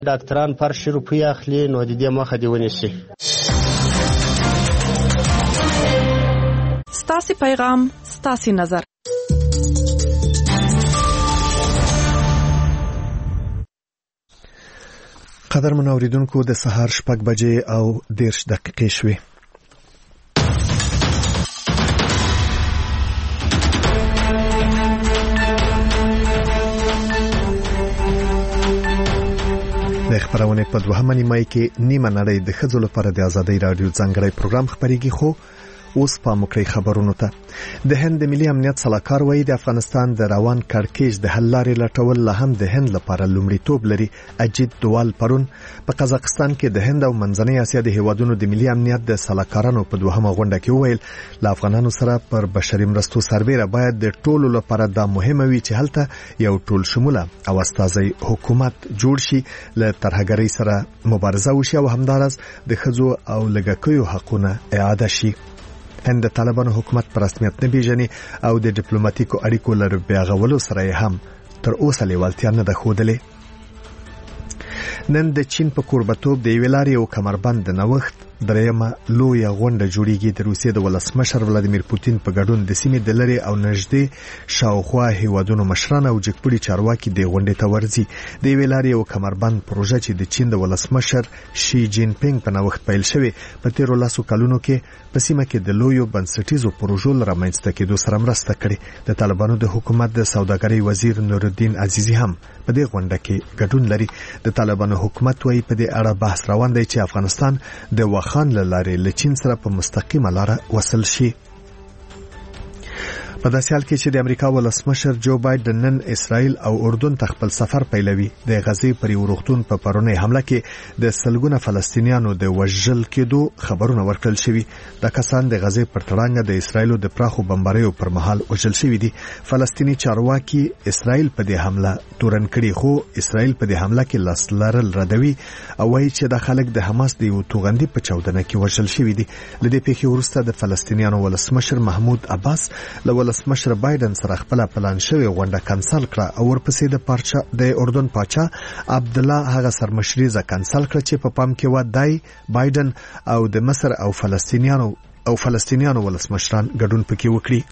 ډاکټران پر 10 روپۍ اخلي، نو د دې مخه دې ونیسي. ستاسې پیغام، ستاسې نظر. قدرمن اوریدونکو، د سهار 6 بجې او 10 دقیقې شوې. د خبرونه په 2 نیمه کې نیمه نړۍ د ښځو لپاره د ازادۍ رادیو ځانګړی پروګرام خبريږي. خو اوس په مکرې خبرونو ته د هند ملي امنیت صلاحکار وایي د افغانستان د روان کړکېچ د حل لارې لټول لا هم د هند لپاره لومړیتوب لري. اجیت دوال پرون په قزاقستان کې د هند او منځنۍ اسیا د هیوادونو د ملي امنیت د صلاحکارانو په 2مه غونډه کې وویل ل افغانانو سره پر بشري مرستو سربېره باید د ټولو لپاره دا مهمه وي چې هلته یو ټول شموله او استازي حکومت جوړ شي، له ترهګرۍ سره مبارزه وشي او همدارس د ښځو او لږکیو حقونه اعاده شي. هند د طالبانو حکومت په رسمیت نه پیژني او د ډیپلوماټیکو اړیکو لر بیاغولو سره هم تر اوسه لیوالتیا نه ده ښودلې. نن د چین په کوربتوب د ویلاري او کمربند د نوښت درېمه لویه غونډه جوړیږي. د روسیې د ولسمشر ولادیمیر پوتین په ګډون د سیمې د لري او نږدې شاوخوا هیوادونو مشران او جګپړي چارواکي د غونډې ته ورځي. د ویلاري او کمربند پروژه چې د چین د ولسمشر شي جین پینګ په نوښت پیل شوی په 13 کلونو کې په سیمه کې د لویو بنسټیزو پروژو لرمنځته کېدو سره مرسته کړې. د طالبانو د حکومت د سوداګرۍ وزیر نور الدین عزیزی هم په دې غونډه کې ګډون لري. د طالبانو حکومت وايي په دې اړه بحث روان دی چې افغانستان د خان لارې له چین سره په مستقیمه لار وصل شي. په داسې حال کې چې د امریکا ولسمشر جو بایدن نن اسرائیل او اردن ته خپل سفر پیلوي. د غزې پر روغتون په پرونی حمله کې د سلګونه فلسطینیانو د وژل کېدو خبرونه ورکړل شوي. د کسان د غزې پر تړانګه د اسرائیل د پراخو بمباریو پر مهال وژل شوي دي. فلسطینی چارواکي اسرائیل په دې حمله تورن کړي، خو اسرائیل په دې حمله کې لاس لرل ردوي او وايي چې د خلک د حماس د یو توغندي په چاودنه کې وژل شوي دي. لدې پیښې وروسته د فلسطینیانو ولسمشر محمود عباس ولسمشر بایدن سره خپل پلان شوی غونډه کانسل کړه او ورپسې د اردن پاچا عبد الله هغه سرمشریزه کانسل کړه چې په پام کې و دای بایدن او د مصر او فلسطینیانو ولسمشران ګډون پکې وکړي.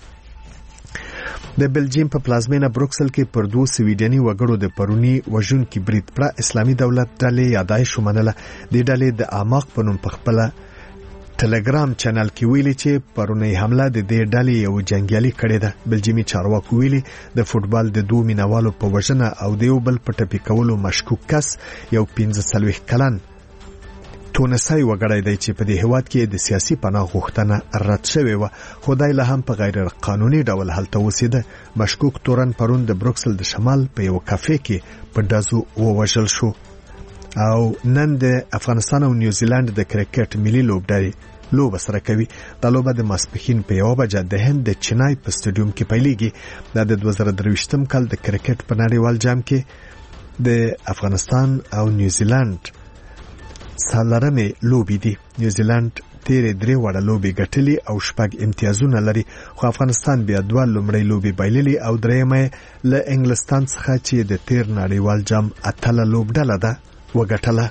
د بلجیم په پلازمینه بروکسل کې پر 2 سویډني وګړو د پرونی وژونکي برید پر اسلامي دولت ډلې یادایش ومنله. د ډلې د اعماق په نوم په خپل ټلګرام چینل کې ویلي چې پرونی حمله د دې ډلې یو جنگیالي کړې ده. بلجیمي چارواکو ویلي د فوتبال د 2 مینوالو په وژنه او د یو بل په ټپي کولو مشکوک کس یو 15 کلن تونسي وګړی دی چې په دې هیواد کې د سیاسي پناه غوښتنه رد شوې و، خو دای له هم په غیر قانوني ډول هلته اوسېده. مشکوک تورن پرون د بروکسل د شمال په یو کافې کې په ډزو ووژل شو. او نن د افغانستان او نیوزیلند د کرکټ ملي لوبډلې لوبه سره کوي. دا لوبه د ماسپښین په 1 بجه د هند د چنای په سټیډیوم کې پیلېږي. دا د 2023م کال د کرکټ په نړیوال جام کې د افغانستان او نیوزیلند سالرمه لوبې دي. نیوزیلند تیرې 3 وړه لوبې ګټلې او 6 امتیازونه لري، خو افغانستان بیا 2 لومړی لوبې بایللې او درېمه له انګلستان څخه چې د تیر نړیوال جام اتله لوبډله ده وګټله.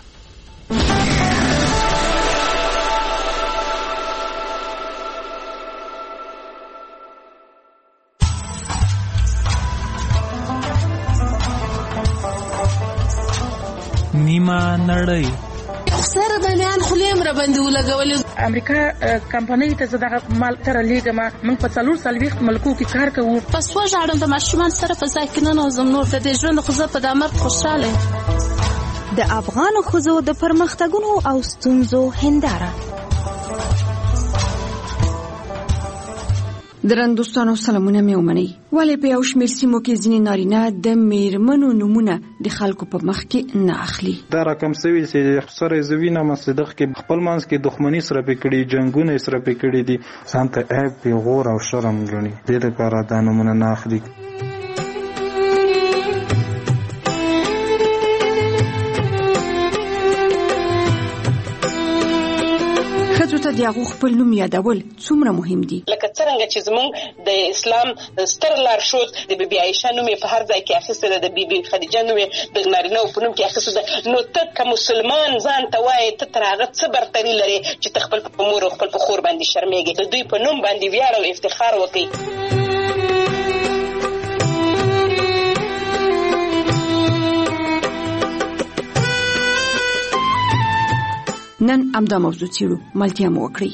نیمه نړۍ سره بنیان خلیم را باندې ولګولې. امریکا کمپنۍ ته زداغه مال تر لیګه موږ په 4 ملکو کې کار کوو. پس وژاړم د ماشومان سره په ځای کې نه نوزم نور د دې ژوند خو زه په دامر خوشاله. د افغان ښځو د پرمختګونو او ستونزو هنداره. درنوستانو سلامونه مې ومنئ. ولې په یو شمېر سیمو کې ځینې نارینه د میرمنو نومونه د خلکو په مخ کې نه اخلي. دا رقم سوي چې سره زوینه مصدق کې خپل منځ کې دښمنی سره پکړي، جنگونه سره پکړي دي، ځان ته عیب پیغور او شرم ګڼي. دې لپاره دا نومونه نه اخلي. ته د هغو خپل نوم یادول څومره مهم دي. لکه څنګه چې زموږ د اسلام ستر لارښود د بیبي عایشه نوم په هر ځای کې اخیستی ده، د بیبي خدیجه نوم د نارینه‌و په نوم کې اخیستی ده. نو ته که مسلمان ځان ته وایې ته تر هغه څه برتري لرې چې ته خپل په مور او خپل په خور باندې شرمېږې، د دوی په نوم باندې ویاړ او افتخار وکړي. نن همدا موضوع څیړو، ملتیا مو وکړئ.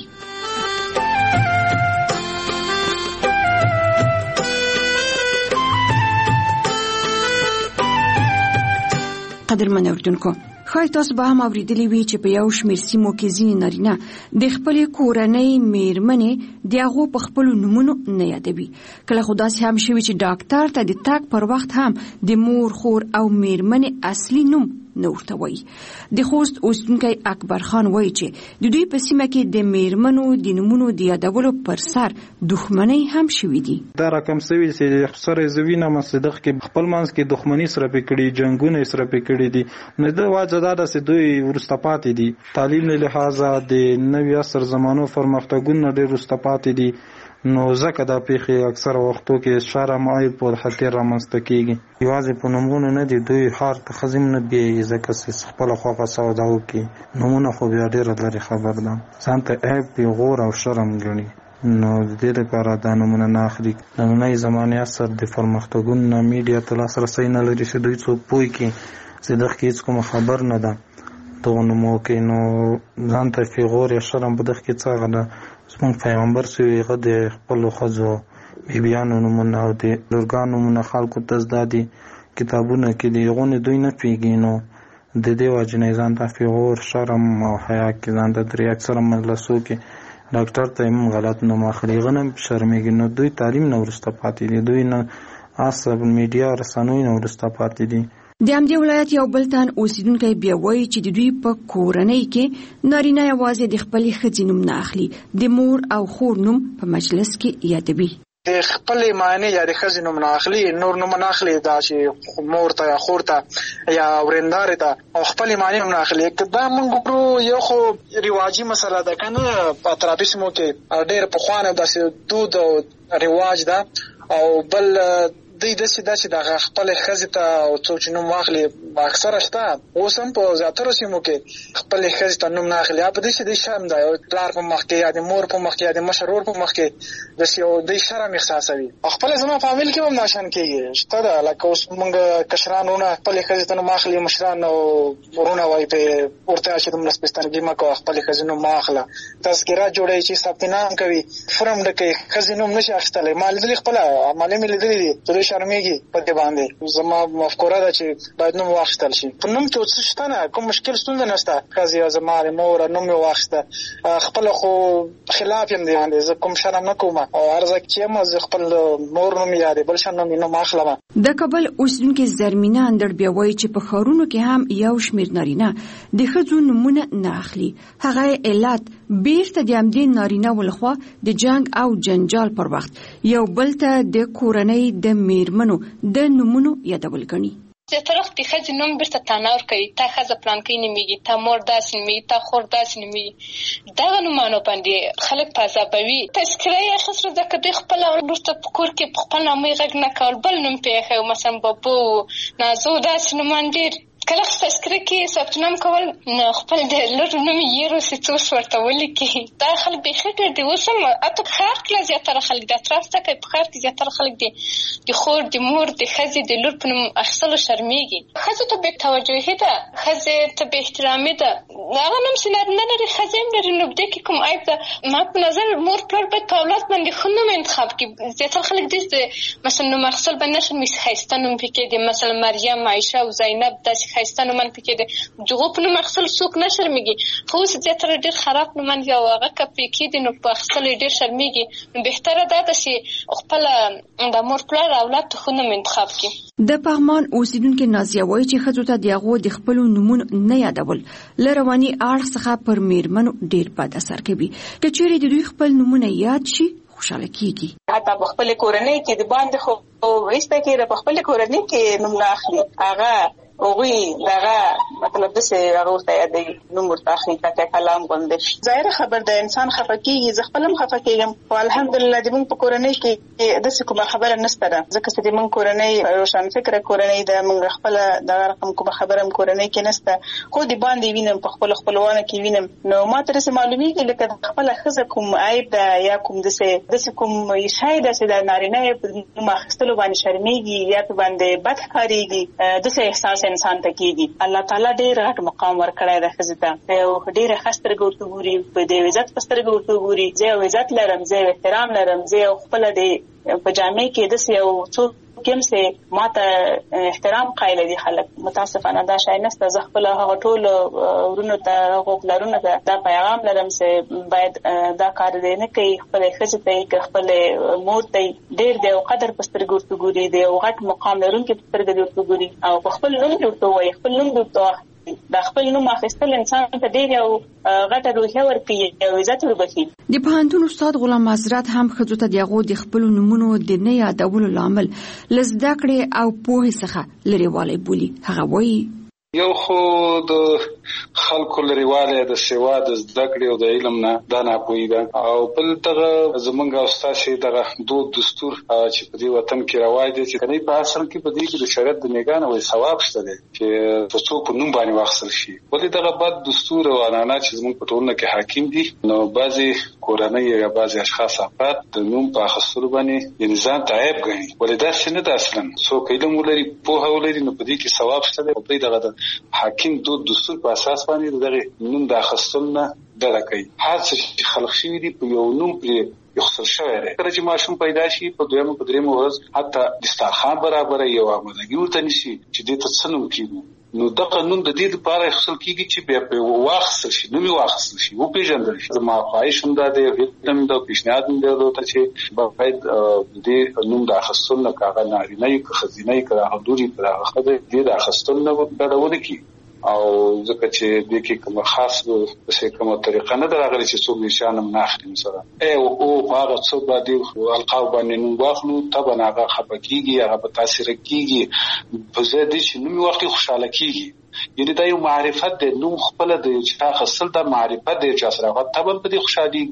قدرمن اوریدونکو، ښایي تاسو به هم اورېدلي وي چې په یو شمېر سیمو کې ځینې نارینه د خپلې کورنۍ میرمنې د هغو په خپلو نومونو نه یادوي. کله خو داسې هم شوي چې ډاکټر ته د تګ پر وخت هم د مور، خور او میرمنې اصلي نوم نه ورته وایي. د خوست اوسیدونکی اکبر خان وایي چې د دوی په سیمه کې د میرمنو د نومونو د یادولو پر سر دښمنۍ هم شوي دي. دا رقم سوي چې خسر زوی نامه صدق کې خپل منځ کې دښمنۍ سره پکړي، جنگونه سره پکړي دي. نو د واجه دا چې دوی ورسته پاتې دي، تعلیم له لحاظه د نوي عصر زمانو پرمختګونه ډېر ورسته پاتې دي. نو ځکه دا پیښې اکثر وختو کې شرم عیب او خطر رامنځته کیږي. یوازې په نومونو نه دي، دوی هر ته خزم نه بیږي ځکه چې خپل خوغه سودا وکي. نومونه خو بیا ډېر لري خبر ده، ځان ته عیب پیغور او شرم ګڼي. نو د دې لپاره دا نومونه نه اخلي. نننۍ زمانې اثر د پرمختګونو میډیا ته لاسرسی نه لري چې دوی څوک پوه کړي چې دغه هېڅ کومه خبر نه ده دغو نومو کې. نو ځان ته پیغور یا شرم په دغه کې څه هغه ده. زموږ پیغمبر چې هغه د خپلو ښځو بیبیانو نومونه او د لورګانو نومونه خلکو ته زده دي، کتابونه کې دي، هغو نه دوی نه پوهېږي. نو د دې وجې نه ځان ته پیغور، شرم او حیا کې ځان ته درې اکثره مجلسو کې ډاکټر ته هم غلط نوم اخلي، هغه نه شرمېږي. نو دوی تعلیم نه وروسته پاتې دي، دوی نه اصل میډیا رسنیو نه وروسته پاتې دي. د همدې ولایت یو بل تن اوسیدونکی بیا وایي چې د دوی په کورنۍ کې نارینه یوازې د خپلې ښځې نوم نه اخلي، د مور او خور نوم په مجلس کې یادوي. د خپلې معنی یا د ښځې نوم نه اخلي، نور نوم نه اخلي، دا چې مور ته یا خور ته یا ورېندارې ته او خپلې معنی نوم نه اخلي. دا موږ ګورو یو خو رواجي مسله ده که نه، په اطرافي سیمو کې ډېر پخوانی داسې دود او رواج ده. او بل دوی داسې ده چې دغه خپلې ښځې ته او څوک چې نوم واخلي اکثره شته، اوس هم په زیاترو سیمو کې خپلې ښځې ته نوم نه اخلي. په دې چې دوی شرم ده، یو پلار په مخ کې یا د مور په مخ کې یا د مشر ورور په مخ کې داسې یو دوی شرم احساسوي. او خپله زما فامیل کې هم دا شان کېږي، شته ده. لکه اوس موږ کشران ورونه خپلې ښځې ته نوم اخلي، مشران او ورونه وایي پرې ورته چې دومره سپېڅلګي مه کوه، خپلې ښځې نوم مه اخله. تذکره جوړوي چې ثبت نام کوي، فورم ډکوي، ښځې نوم نشي اخیستلی. ما لیدلي خپله عملې مې لیدلي دي، چې دوی شرمېږي په دې باندې. زما مفکوره ده چې باید نوم واخیستل شي. په نوم کې څه شته نه، کوم مشکل ستونزه نشته. ښځې زما د مور نوم مې واخیسته، خپله خو خلاف یم دې باندې، زه کوم شرم نه کوم. او هر ځای چې یم زه خپل مور نوم یا د بل شا نوم اخلم. د کابل اوسیدونکي زرمینه اندړ بیا وایي چې په ښارونو کې هم یو شمېر نارینه د ښځو نومونه نه اخلي. هغه علت بیرته د همدې نارینه‌و لخوا د جنګ او جنجال پر وخت یو بل ته د کورنۍ د میرمنو د نومونو یادول ګڼي. زیاتره وخت د ښځې نوم بیرته تانا ورکوي، تا ښځه پلانکۍ نومېږي، تا مور داسې نومېږي، تا خور داسې نومېږي. دغه نومانو باندې خلک په عذابوي. تذکره یې اخیستله ځکه دوی خپله لور ته په کور کې په خپل نامه غږ نه کول، بل نوم پرې ایښی و، مثلا بابو، نازو، داسې نومان ډېر. کله چې تذکره کې ثبت نام کول، نو خپل د لور نوم یې هېر سي، څه اوس ورته ولیکي. دا خلک بیخي ډېر دي. اوس هم حتی په ښار کې لا زیاتره خلک د اطراف څه کوي، په ښار کې زیاتره خلک د خور، د مور، د ښځې د لور په نوم اخیستلو شرمېږي. ښځو ته بې توجهي ده، ښځې ته بې احترامي ده. هغه نوم چې نارینه لري ښځې هم لري، نو دې کې کوم عیب ده؟ ما په نظر مور پلار باید په اولاد باندې ښه نوم انتخاب کړي. زیاتره خلک دې مثلا نوم اخیستل باندې نه شرمېږي، ښایسته نوم پکې دی، مثلا مریم، عایشه او زینب، داسې ښایسته نومان پکې دی. دغو په نوم اخیستل څوک نه شرمېږي. خو اوس زیاتره ډېر خراب نومان دي او هغه که پرې کېږي نو په اخیستلو یې ډېر شرمېږي. نو بهتره دا ده چې خپله د مور پلار اولاد ته ښه نوم انتخاب کړي. د پغمان اوسیدونکي نازیه وایي چې ښځو ته د هغو د خپلو نومونو نه یادول له رواني اړخ څخه پر میرمنو ډېر بد اثر کوي. که چیرې د دوی خپل نومونه یاد شي خوشحاله کیږي. حتی په خپلې کورنۍ کې د باندې خو وایسته کې په خپلې کورنۍ کې نوم نه اخلي. هغه اوغي دغه مطلب د څه هغه ته یادې نو مرتاخني کته کلام غوندې ظاهر خبر د انسان خفقيږي ز خپلم خفقيږم او الحمدلله د موږ په کورنۍ کې د څه کومه خبره نشته ده ځکه چې د موږ کورنۍ روشن فکر کورنۍ د موږ خپل د رقم کومه خبره کورنۍ کې نشته خو د باندې وینم په خپل خپلوانه کې وینم نو ما تر څه معلومیږي لکه خپل خزه کوم عیب ده یا کوم د څه کوم شاید چې د نارینه په مخستلو باندې شرمېږي یا په باندې بد ښکارېږي د څه احساس انسان ته کېږي الله تعالی ډېر غټ مقام ورکړی د خزه ته او ډېر خستر ګورته ګوري په دې عزت پستر ګورته ګوري زه عزت لرم زه احترام لرم زه خپل د په جامع کې د څه یو څو کوم څه ماته احترام قایل دي خلک متاسفانه دا شای نسته زه خپل هغه ټول ورونو ته غوښلرونه دا پیغام لرم چې باید دا کار دې نه کوي خپل خزه ته خپل مور ته ډېر د قدر پستر ګورته ګوري د غټ مقام لرونکي پستر ګورته ګوري او خپل نوم ورته وایي خپل نوم ورته د خپل نوم اخیستل انسان ته ډېر یو غټه روحیه ورکوي او عزت وربخي. د پوهنتون استاد غلام حضرت هم ښځو ته د هغو د خپلو نومونو د نه یادولو لامل له زده کړې او پوهې څخه لرېوالی بولي. هغه وایي یو خو د خلکو لريواله د سیوا د زده کړې او د علم نه دا ناپوهي ده او بل دغه زمونږ استاد شي دغه دستور چې په دې وطن کې رواج دي چې کني په اصل کې په دې کې د شریعت د میګان او ثواب شته دي چې تاسو په نوم باندې واخصل شي ولې دغه بد دستور او عنعنات چې زمونږ په ټولنه کې حاکم دي نو بعضي کورنۍ یا بعضي اشخاص افراد د نوم په اخستلو باندې نظام تعیب غني ولې دا څه نه ده اصلا سو کله مولري په هولري نو په دې کې ثواب شته دي په دې دغه حاکم دستور په اساس باندې دغه نوم د اخستلنا درکې هر څه خلق شوی دی په یو نوم پرې یخصل شوی دی کله چې ماشوم پیدا شي په دویمه په دریمه ورځ حتی دسترخوان برابر یو آمادګي ورته نشي چې دې ته څه نوم کیږي نو دغه نوم د دې لپاره یخصل کیږي چې بیا په واخصل شي نو واخصل شي او پیژندل شي ما خواهش هم ده د د پیشنهاد هم ده چې باید دې نوم د اخستل نه کاغه نارینه یو خزینه کړه حضوري پر هغه دې د اخستل نه بدلونه کی او ځکه چې د کې کوم خاص څه کومه طریقه نه درغلي چې څوک نشانم نه اخلي مثلا او هغه څه باندې القاب باندې نو واخلو طبعا هغه خپکیږي هغه په تاثیر کیږي په زه دې چې نو وخت خوشاله کیږي یعنی دا یو معرفت دی نو خپل د چې خاصل د معرفت دی چې سره طبعا په دې خوشالي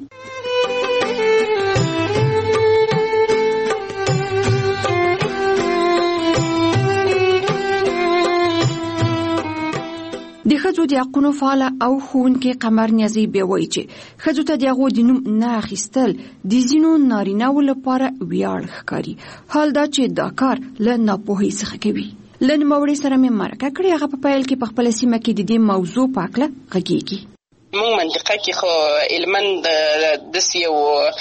د ښځو د حقونو فعاله او ښوونکې قمر نیازي بیا وایي چې ښځو ته د هغو د نوم نه اخیستل د ځینو نارینه‌وو لپاره ویاړ ښکاري حال دا چې دا کار له ناپوهۍ څخه کوي. له نوموړي سره مې مرکه کړې هغه په پیل کې په خپله سیمه کې د دې موضوع په هکله غږېږي. موږ منطقه کې خو علمن د یو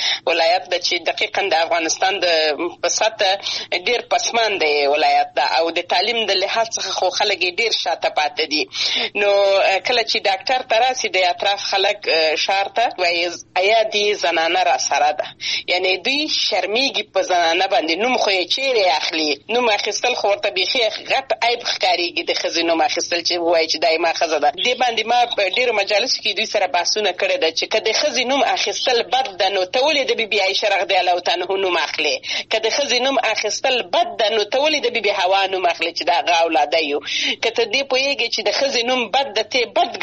ولایت د چې دقیقاً د افغانستان د په سطح ډیر پسماند ولایت ده او د تعلیم د لحاظ څخه خو خلک ډیر شاته پاتې دي نو کله چې ډاکټر ته راسي د اطراف خلک شارته وایي ایا دې زنانه را سره ده یعنی دوی شرمېږي په زنانه باندې نوم خو یې چیرې اخلي نوم اخیستل خو ورته بیخي غټ عیب ښکارېږي د ښځې نوم اخیستل چې وایي چې دا یې ما ښځه ده دې باندې ما په ډیرو مجالسو کې دوی سره بحثونه کړي ده چې که د ښځې نوم اخیستل بد ده نو ته ولې د بیبي عایشه رضی الله تعالی عنها نوم اخلي که د ښځې نوم اخیستل بد ده نو ته ولې د بیبي حوا نوم اخلي چې د هغه اولاده یو که ته دې پوهېږې چې د ښځې نوم بد ده ته بد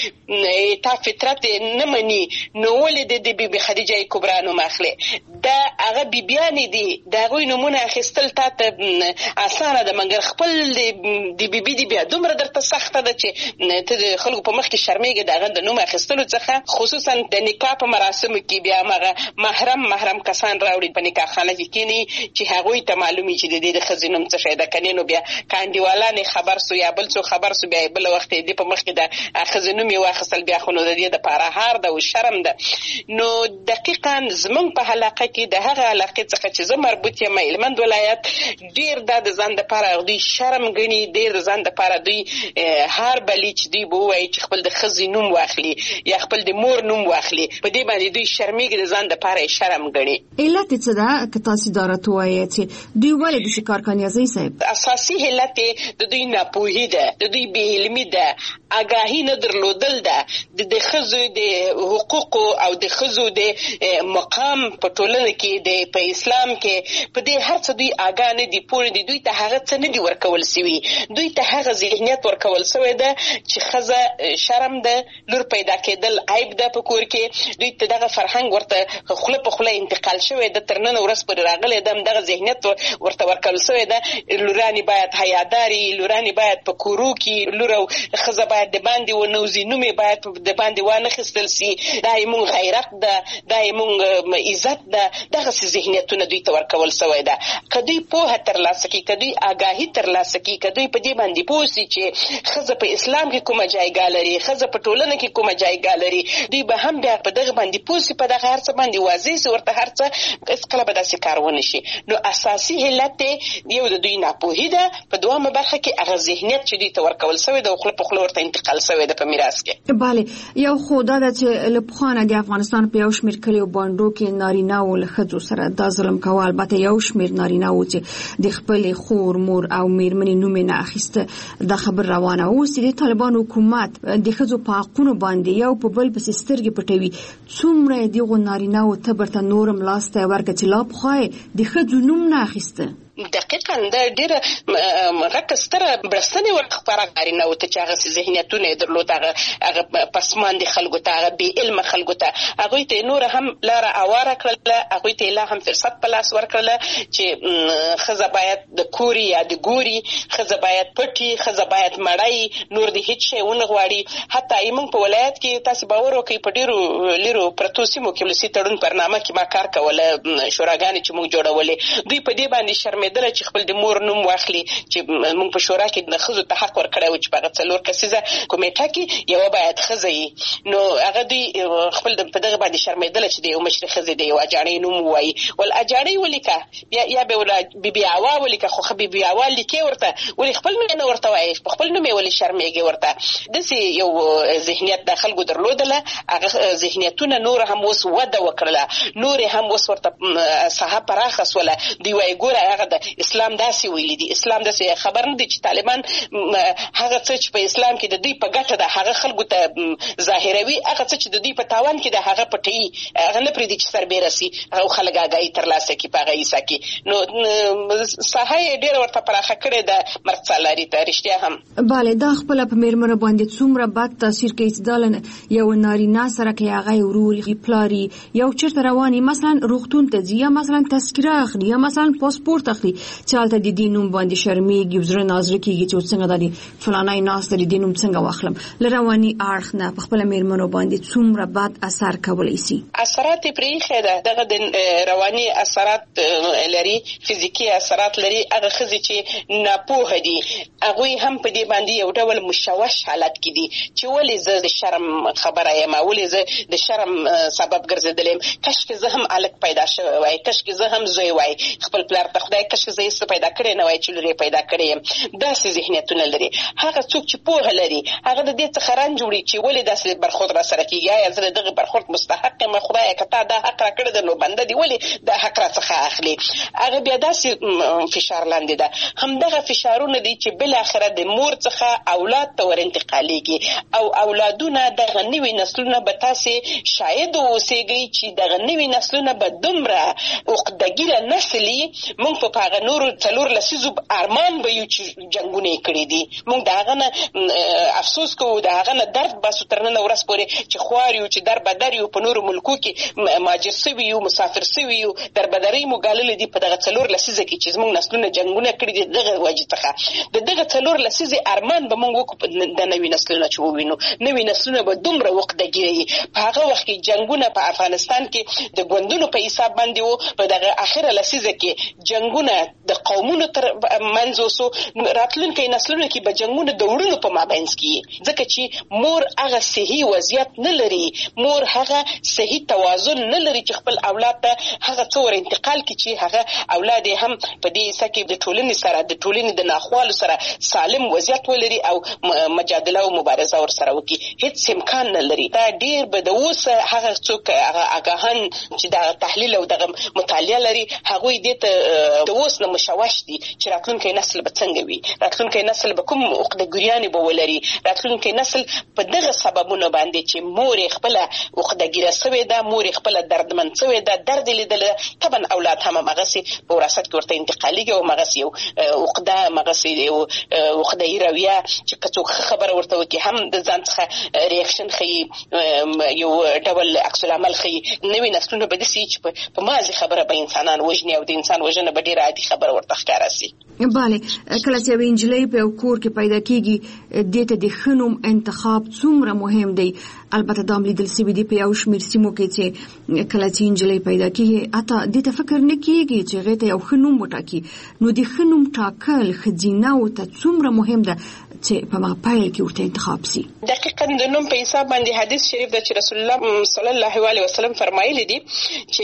ګڼې تا فطرت نه مني نو ولې د بیبي خدیجه کبرا نوم اخلي دا هغه بیبیانې دي د هغوی نومونه اخیستل تا ته اسانه ده مګر خپل د بیبي دي بیا دومره درته سخته ده چې ته د خلکو په مخ کې شرمېږې د هغه د نوم اخیستلو څخه خصوصا د نکاح په مراسمو کې بیا هغه محرم کسان راوړي په نکاح خانه کې کینی چې هغوی ته معلومي چې د دې د ښځې نوم څه شی ده کنې نو بیا کانډیوالان خبر سو یا بل څو خبر سو بیا بل وخت دې په مخ کې د ښځې نوم یې واخیستل بیا خو نو د دې دپاره هار ده او شرم ده نو دقیقا زمونږ په علاقه کې د هغه علاقې څخه چې زه مربوط یم هلمند ولایت ډېر دا د ځان دپاره دوی شرم ګڼي ډېر د ځان دپاره دوی هار بلي چې دوی به ووایي چې خپل د ښځې نوم واخلي یا خپل د مور نوم واخلي په دې باندې دوی شرمېږي د ځان دپاره یې شرم ګڼي. علت یې څه ده که تاسې دا راته ووایئ چې دوی ولې داسې کار کوي نیازۍ صاحب؟ اساسي علت یې د دوی ناپوهي ده د دوی بې علمي ده آگاهی نه درلودل ده د ښځو د حقوقو او د ښځو د مقام په ټولنه کې د په اسلام کې په دې هر څه دوی آگاه نه دي، پوه دي، دوی ته هغه څه نه دي ورکول سوي، دوی ته هغه ذهنیت ورکول سوی ده چې ښځه شرم ده، لور پیدا کېدل عیب ده په کور کې، دوی ته دغه فرهنګ ورته خوله په خوله انتقال شوی ده، تر نن ورځ پورې راغلی ده، دغه ذهنیت ورته ورکول سوی ده. لورانې باید حیاداري، لورانې باید په کورو کې، لور او ښځه باید د باندې ونوځي، نوم یې باید د باندې وانخیستل سي، دا یې مونږ غیرت ده، دا یې مونږ عزت ده. دغسې ذهنیتونه دوی ته ورکول سوی ده. که دوی پوهه ترلاسه کړي، که دوی آګاهي ترلاسه کړي، که دوی په دې باندې پوه سي چې ښځه په اسلام کې کومه جایګاه لري، ښځه په ټولنه کې کومه جایګاه لري، دوی به هم بیا په دغه باندې پوه سي، په دغه هر څه باندې واضح سي، ورته هر څه هېڅکله به داسې کار ونه شي. نو اساسي علت یو د دوی ناپوهي ده، په دویمه برخه کې هغه ذهنیت چې دوی ته ورکول سوی ده او خوله په خوله ورته انتقال سوی ده په میراث کې. بله، یو خو دا ده چې له پخوانه د افغانستان په یو شمېر کلیو بانډو کې نارینه‌و له ښځو سره دا ظلم کوه. البته یو شمېر نارینه‌و چې د خپلې خور، مور او مېرمنې نوم یې نه اخیسته، دا خبر روانه. اوس د طالبان حکومت د ښځو په حقونو باندې یو په بل پسې سترګې پټوي. څومره یې دغو نارینه‌و تبر ته نورم لاس ته ورکړه چې لا پخوا یې د ښځو نوم نه اخیسته. دقیقاً دا ډېره غټه ستره بړستنې ورخپاره نارینه‌و ته چې هغسې ذهنیتونه یې درلود، هغه پسماندې خلکو ته، هغه بې علمه خلکو ته، هغوی ته یې نوره هم لاره اواره کړله، هغوی ته یې لا هم فرصت په لاس ورکړله چې ښځه باید د کوري یا د ګوري، ښځه باید پټي، ښځه باید مړی، نور د هېڅ شی ونه غواړي. حتی موږ په ولایت کې تاسې باور وکړئ په ډېرو لیرو پرتو سیمو کې ولسي تړون برنامه کې ما کار کوله، شوراګانې چې موږ جوړولې، دوی په دې باندې شرمېدله چې خپل د مور نوم واخلي، چې موږ په شورا کې د ښځو ته حق ورکړی و چې په هغه 4 کسیزه کمیټه کې یوه باید ښځه وي. نو هغه دوی خپل په دغه باندې شرمېدله چې د یو مشرې ښځې د یو اجاڼۍ نوم ووایي. ول اجاڼۍ ولیکه یا به ولا بیبي عوا ولیکه، خو ښه بیبي عوا لیکې ورته، ولې خپل نوم یې نه ورته وایي، په خپل نوم یې ولې شرمېږې ورته. داسې یو ذهنیت د خلکو درلودله. هغه ذهنیتونه نور هم اوس وده وکړله، نور هم اوس ورته ساحه پراخه سوله. دوی وایي ګوره هغه د اسلام داسې ویلي دي، اسلام داسې خبر نه دی چې طالبان هغه څه چې په اسلام کې د دوی په ګټه ده هغه خلکو ته ظاهروي، هغه څه چې د دوی په تاوان کې ده هغه پټوي، هغه نه پرېږدي چې سربیره سي او خلک آګاهي ترلاسه کړي په هغه عیسه کې. نو ساحه یې ډېره ورته پراخه کړې ده مرد سالاري ته. رښتیا هم بله، دا خپله په مېرمنو باندې څومره بد تاثیر کوي چې دا یو نارینه سره که هغه یې ورور یې پلار یې یو چېرته روان یي، مثلا روغتون ته ځي، یا مثلا تذکره اخلي، یا مثلا پاسپورت اخلي، چې هلته د دې نوم باندې شرمېږي، زړه نازړه کېږي چې څنګه دا د فلانی ناسته د دې نوم څنګه واخلم. له رواني اړخ نه په خپله مېرمنو باندې څومره بد اثر کولی سي. اثرات یې پرېښی ده، دغه د رواني اثرات لري، فزیکي اثرات لري. هغه ښځې چې ناپوهه دي هغوی هم په دې باندې یو ډول مشوش حالت کې دي چې ولې زه د شرم خبره یم، ولې زه د شرم سبب ګرځېدلی یم، کشکې زه هم هلک پیدا شوی وای، کشکې زه هم زوی وای، خپل پلار ته خدای کشکې زه هېڅ پیدا کړی نه وای چې لور یې پیدا کړی یم. داسې ذهنیتونه لري. هغه څوک چې پوهه لري هغه د دې څخه رنج وړي چې ولې داسې برخورد را سره کېږي، آیا زه د دغه برخورد مستحق یم، خدایه که تا دا حق را کړی ده نو بنده دې ولې دا حق را څخه اخلي. هغه بیا داسې فشار لاندې ده. همدغه فشارونه دي چې بالاخره د مور څخه اولاد ته ور انتقالېږي او اولادونه دغه نوي نسلونه به تاسې شاید اوسېږئ چې دغه نوي نسلونه به دومره عقدهګیره نسل یي، موږ په هغه نورو 4 لسیزو ارمان به یو چې جنګونه یې کړي دي، موږ د هغه نه افسوس کوو، د هغه نه درد باسو تر نن ورځ پورې چې خوار یو چې در بدر یو، په نورو ملکو کې مهاجر سوي یو، مسافر سوي یو، در بدرۍ مو ګاللې دي په دغه 4 لسیزه کې چې زموږ نسلونه جنګونه کړي دي. دغه وجې څخه د دغه 4 لسیزې ارمان به موږ وکړو د نوي نسلونه چې ووینو، نوي نسلونه به دومره عقدهګیره وي. په هغه وخت کې جنګونه په افغانستان کې د ګوندونو په حساب باندې وو، په دغه اخره لسیزه کې جنګونه د قومونو تر منځ وسو، راتلونکي نسلونو کې به جنګونه د وړونو په مابینځ کې، ځکه چې مور هغه صحیح وضعیت نه لري، مور هغه صحیح توازن نه لري چې خپل اولاد ته هغه څه ور انتقال کړي چې هغه اولاد هم په دې حصه کې د ټولنې سره د ټولنې د ناخوالو سره سالم وضعیت ولري او مجادله او مبارزه ور سره وکړي. هیڅ امکان نه لري. دا ډیر به د اوس هغه څوک هغه آگاهان چې د تحلیل او د مطالعه لري هغوی دې ته د اوس نه مشوش دي چې راتلونکی نسل به څنګه وي، راتلونکی نسل به کوم عقده‌ګریانې به ولري، راتلونکی نسل په دغه سببونو باندې چې مور یې خپله عقده‌ګیره سوې ده، مور یې خپله دردمن سوې ده، درد یې لیدلی، طبعا اولاد هم همغسې په وراثت کې ورته انتقالېږي او همغسې یو عقده، همغسې یو عقده‌ایي رویه چې که څوک ښه خبره ورته وکړي هم د ځان څخه ریاکشن ښیي، یو ډول عکس العمل ښیي. نوي نسلونه به داسې چې په مازې خبره به انسانان وژني او د انسان وژنه به ډېره عادي خبره ورته ښکاره سي. بله، کله چې یوه نجلۍ په یو کور کې پیدا کېږي دې ته د ښه نوم انتخاب څومره مهم دی. البته دا هم لیدل سوي دي په یو شمېر سیمو کې چې کله چې نجلۍ پیدا کېږي حتی دې ته فکر نه کېږي چې هغې ته یو ښه نوم وټاکي. نو د ښه نوم ټاکل ښځینه‌و ته څومره مهم ده چې په ما پیل کې ورته انتخاب سي؟ دقیقاً د نوم په حساب باندې حدیث شریف ده چې رسول الله صلی الله علیه وسلم فرمایلی دي چې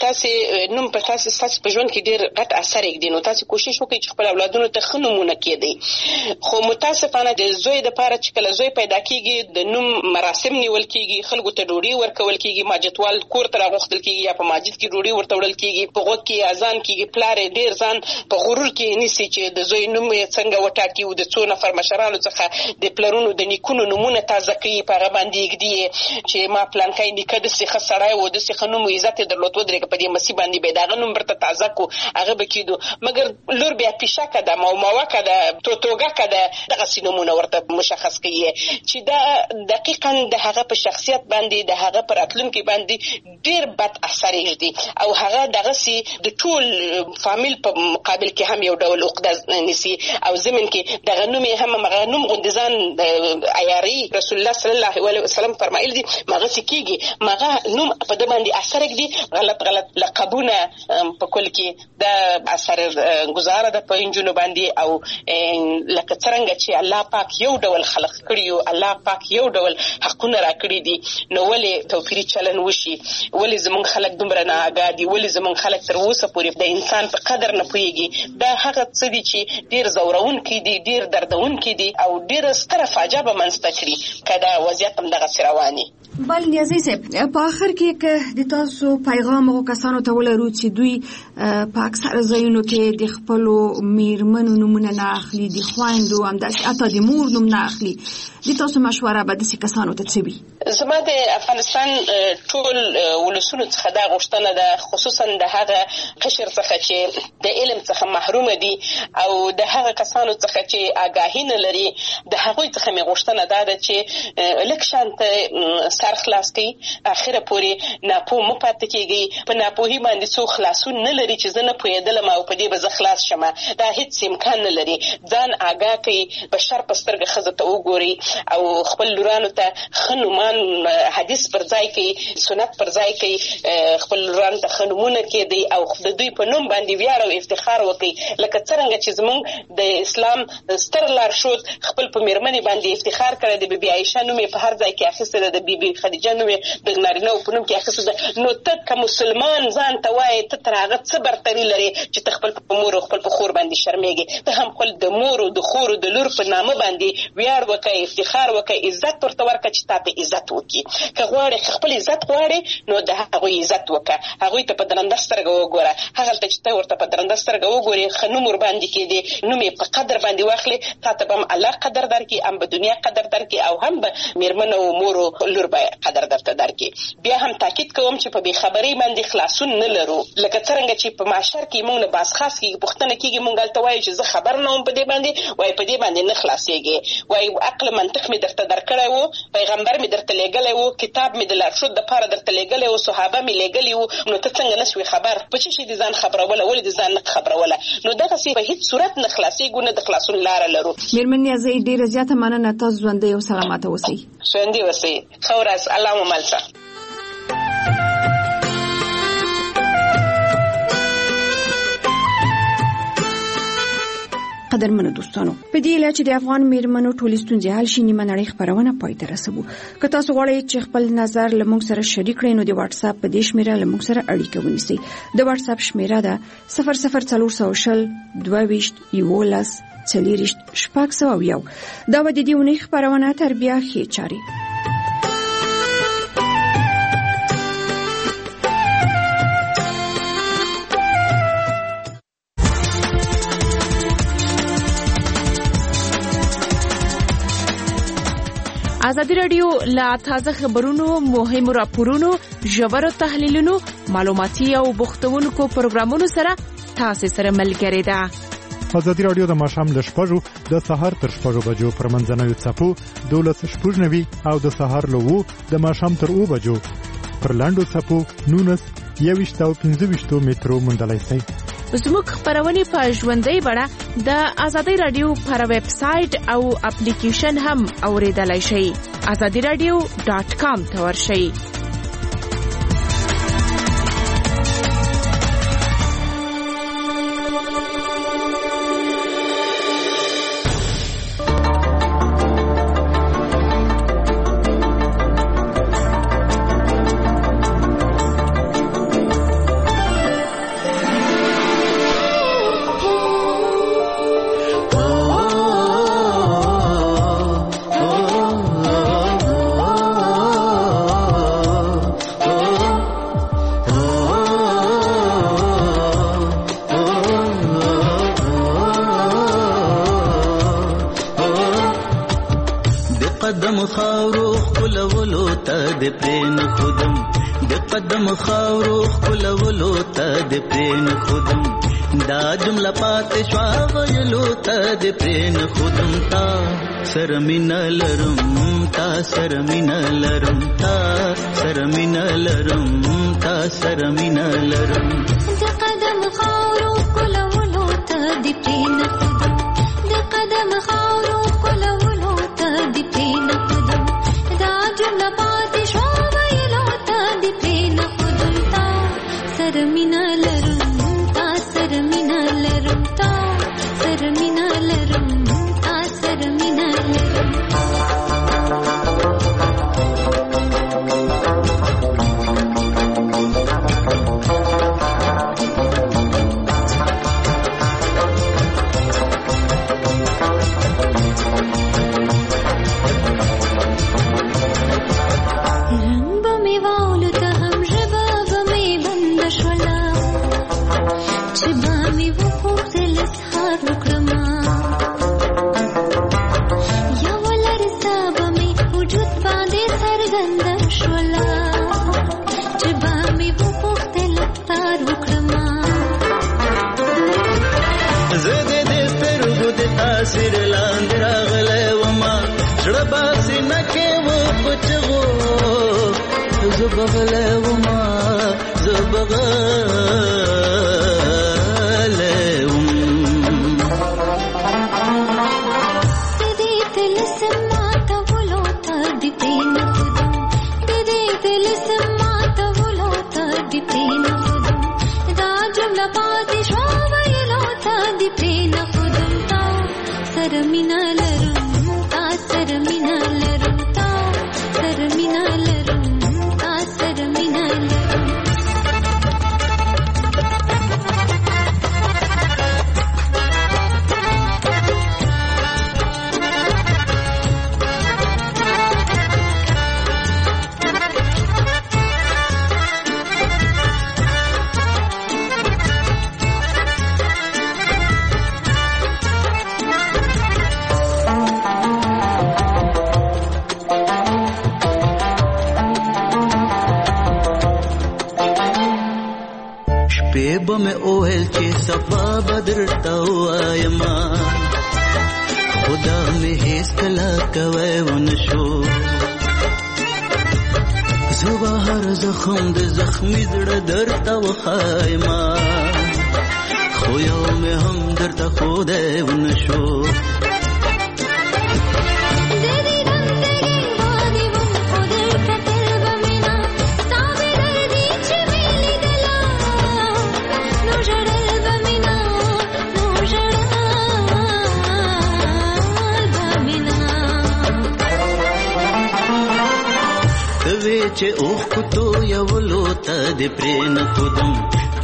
تاسې نوم په تاسې په ژوند کې ډېر غټ اثر یږدي، نو تاسې کوشش وکړئ چې خپل اولادونو ته ښه نومونه کېږدئ. خو متاسفانه د زوی دپاره چې کله زوی پیدا کېږي د نوم مراسم نیول کېږي، خلکو ته ډوډۍ ورکول کېږي، ماجتوال کور ته راغوښتل کېږي یا په مسجد کې ډوډۍ ورته وړل کېږي، په غوږ کې اذان کېږي، پلار یې ډېر ځان په غرور کې نیسي چې د زوی نوم یې څنګه وټاکي او د څو نفر مشرانو څخه د پلرونو د نیکونو نومونه تازه کوي، په هغه باندې یږدي چې ما پلانکی نیکه داسې ښه سړی و، داسې ښه نوم و، عزت یې درلود، ودرېږه په دې مسیح باندې به یې د هغه نوم ورته تازه کړو، هغه به کېدو. مګر لور بیا پیشکه ده، موموکه ده، توتوګکه ده، دغسې نومونه ورته مشخص کوي چې دا دقیقاً د هغه په شخصیت باندې د هغه په راتلونکي باندې ډېر بد اثر یږدي او هغه دغسې د ټول فامیل په مقابل کې هم یو ډول عقده نیسي او ضمن کې دغه نوم یې هم هغه نوم غوندې ځان عیاري. رسول الله صلی الله علیه وسلم فرمایل دي مغسې کېږي، مغه نوم په ده باندې اثر یږدي. غلط لقبونه په کل کې دا اثر ګزاره ده په نجونو باندې او لکه څرنګه چې الله پاک یو ډول خلق کړي یو، الله پاک یو ډول حقونه راکړي دي، نو ولې توپیري چلن وشي؟ ولې زمونږ خلک دومره ناآګاه دي؟ ولې زمونږ خلک تر اوسه پورې د انسان په قدر نه پوهېږي؟ دا هغه څه دي چې ډېر ځورونکي دي، ډېر دردونکي دي او ډېره ستره فاجعه به منځته کړي که دا وضعیت هم دغسې روان وي. بله نیازۍ صاحب، په آخر کې که د تاسو پیغام هغو کسانو ته ولرو چې دوی په اکثره ځایونو کې د خپلو میرمنو نومونه نه اخلي، د خویندو همداسې حتی د مور نوم نه اخلي، د تاسو مشوره به داسې کسانو ته څه وي؟ زما د افغانستان ټول ولسونو څخه دا غوښتنه ده، خصوصا د هغه قشر څخه چې د علم څخه محرومه دي او د هغه کسانو څخه چې آګاهي نه لري، د هغوی څخه مې غوښتنه دا ده چې لږ شانته سر خلاص کړي، اخره پورې ناپوه مه پاتې کېږئ. په ناپوهي باندې څوک خلاصون نه لري چې زه نه پوهېدلم او په دې به زه خلاص شم، دا هېڅ امکان نه لري. ځان آګاه کړئ، بشر په سترګه ښځو ته وګورئ او خپل لورانو ته ښه نومان حدیث پر ځای کړئ، سنت پر ځای کړئ، خپل لورانو ته ښه نومونه کېږدئ او د دوی په نوم باندې ویاړ او افتخار وکړئ، لکه څرنګه چې زموږ د اسلام ستر لارښود خپل په مېرمنې باندې افتخار کړی د بیبي عایشه نوم یې په هر ځای کې اخیستی ده، د بیبي خدیجه نوم یې د نارینه‌و په نوم کې اخیستی ده. نو ته که مسلمان ځان ته وایې ته تر هغه څه برتري لرې چې ته خپل په مور او خپل په خور باندې شرمېږې؟ ته هم خپل د مور او د خور او د لور په نامه باندې ویاړ وکړه، افتخار وکړه، عزت ورته ورکړه چې تا ته عزت وکړي. که غواړې خپل عزت غواړې نو د هغوی عزت وکړه، هغوی ته په درنده سترګه وګوره، هغلته چې ته ورته په درنده سترګه وګورې ښه نوم ورباندې کېږدې، نوم یې په قدر باندې واخلې، تا ته به هم الله قدر درکړي، هم به دنیا قدر درکړي او هم به مېرمن او مور او لور به قدر درته درکړي. بیا هم تاکید کوم چې په بېخبرۍ باندې خلاصون نه لرو، لکه څرنګه چې په معاشر کې موږ نه بازخاص کېږي، پوښتنه کېږي، موږ هلته وایو چې زه خبر نه وم په دې باندې، وایي په دې باندې نه خلاصېږې، وایي عقل منطق مې درته درکړی و، پیغمبر مې درته لېږلی و، کتاب مې د لارښود دپاره درته لېږلی و، صحابه مې لېږلي وو، نو ته څنګه نه سوې خبر؟ په څه شي دې ځان خبروله؟ ولې دې ځان نه خبروله؟ نو دغسې په هېڅ صورت نه خلاصېږو، نه د خلاصون لاره لرو. مېرمن نیازۍ، ډېره زیاته مننه، تاسو ژوندۍ او سلامته اوسئ. ژوندي اوسئ، ښه ورځ، الله مو مل شه. قدرمنو دوستانو، په دې اله چې د افغان میرمنو ټولې ستونزې حل شي، نیمه نړۍ خپرونه پای ته رسوو. که تاسو غواړئ چې خپل نظر له موږ سره شریک کړئ نو د واتس اپ په دې شمیره له موږ سره اړیکه ونیسئ. د واتس اپ شمیره ده 00420 22 11 40 601. دا به د دې اونۍ خپرونه تر بیا ښې چارې. ازادي رادیو لا تازه خبرونو، مهمو راپورونو، ژورو تحلیلونو، معلوماتي او بوختونکو پروګرامونو سره تاسو سره ملګری ده. ازادي رادیو د ماښام له 6 د سهار تر 6 بجو پر منځنوي څپو 12:90 او د سهار له 2 د ماښام تر 2 بجو پر لاندو څپو 19 او 15 مترو مندلای سي. زموږ خبرونه په ژوندۍ بڼه د ازادي رادیو پر ویب سټ او اپلیکیشن هم اوریدلای شئ. azadiradio.com ته ورشئ.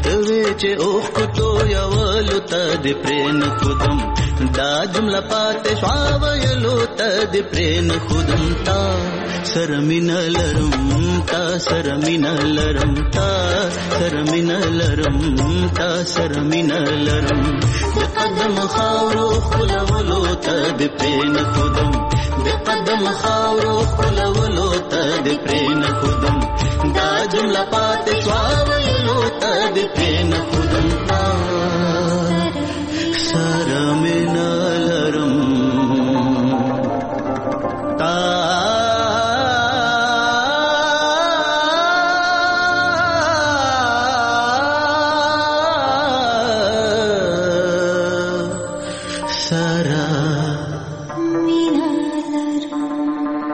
توی چې اوخ کوټو یولو ته د پرین خودم دا جمله پاتې شوا ویلو ته د پرین خودم تا سرمین لرم تا سرمین لرم تا سرمین لرم تا سرمین لرم د قدم خاورو خلولو ته د پرین خودم د قدم خاورو خلولو ته د پرین خودم دا جمله پاتې شوا ویلو ته د پرین خودم